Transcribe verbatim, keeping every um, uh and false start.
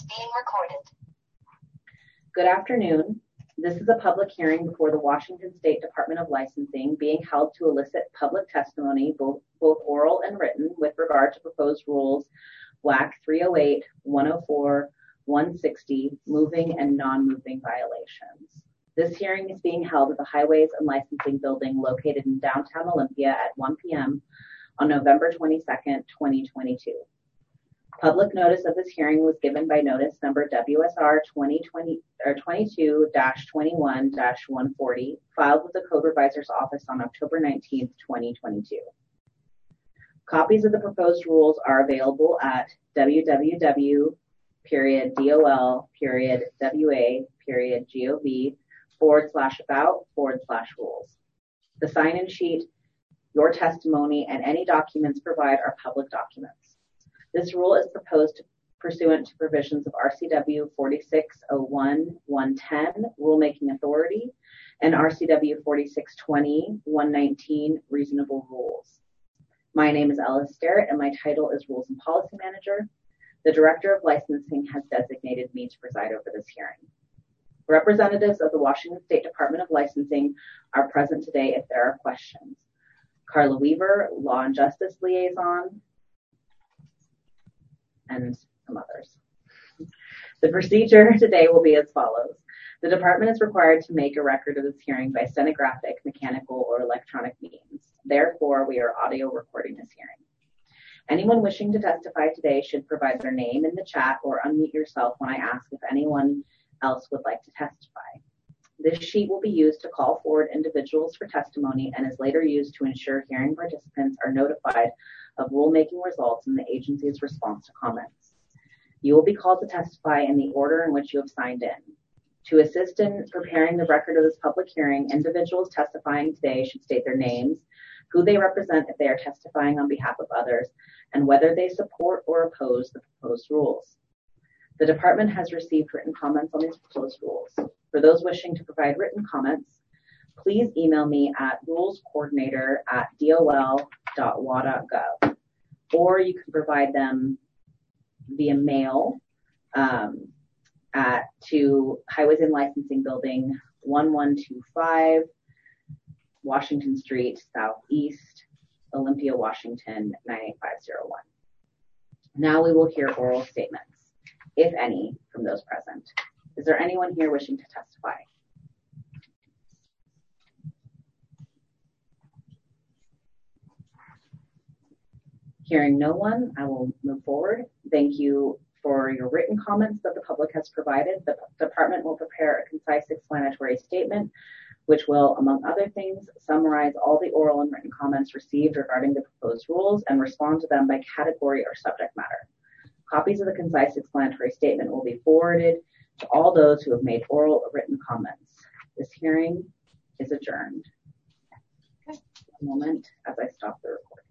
being recorded. Good afternoon. This is a public hearing before the Washington State Department of Licensing being held to elicit public testimony, both, both oral and written, with regard to proposed rules W A C three oh eight, one oh four, one sixty, moving and non-moving violations. This hearing is being held at the Highways and Licensing Building located in downtown Olympia at one p m on November twenty-second, twenty twenty-two. Public notice of this hearing was given by notice number W S R twenty twenty or twenty-two dash twenty-one dash one forty, filed with the Code Revisor's Office on October nineteenth, twenty twenty-two. Copies of the proposed rules are available at www period dol period wa period gov forward slash about forward slash rules. The sign-in sheet, your testimony, and any documents provided are public documents. This rule is proposed pursuant to provisions of R C W forty-six oh one dash one ten, Rulemaking Authority, and R C W forty-six twenty dash one nineteen, Reasonable Rules. My name is Ellis Sterrett, and my title is Rules and Policy Manager. The Director of Licensing has designated me to preside over this hearing. Representatives of the Washington State Department of Licensing are present today if there are questions. Carla Weaver, Law and Justice Liaison, and some others. The procedure today will be as follows. The department is required to make a record of this hearing by stenographic, mechanical, or electronic means. Therefore, we are audio recording this hearing. Anyone wishing to testify today should provide their name in the chat or unmute yourself when I ask if anyone else would like to testify. This sheet will be used to call forward individuals for testimony and is later used to ensure hearing participants are notified of rulemaking results and the agency's response to comments. You will be called to testify in the order in which you have signed in. To assist in preparing the record of this public hearing, individuals testifying today should state their names, who they represent if they are testifying on behalf of others, and whether they support or oppose the proposed rules. The department has received written comments on these proposed rules. For those wishing to provide written comments, please email me at rulescoordinator at dol dot w a dot gov, or you can provide them via mail um, at to Highways and Licensing Building, one one two five Washington Street Southeast, Olympia, Washington, nine eight five zero one. Now we will hear oral statements, if any, from those present. Is there anyone here wishing to testify? Hearing no one, I will move forward. Thank you for your written comments that the public has provided. The department will prepare a concise explanatory statement, which will, among other things, summarize all the oral and written comments received regarding the proposed rules and respond to them by category or subject matter. Copies of the concise explanatory statement will be forwarded to all those who have made oral or written comments. This hearing is adjourned. Okay. A moment as I stop the recording.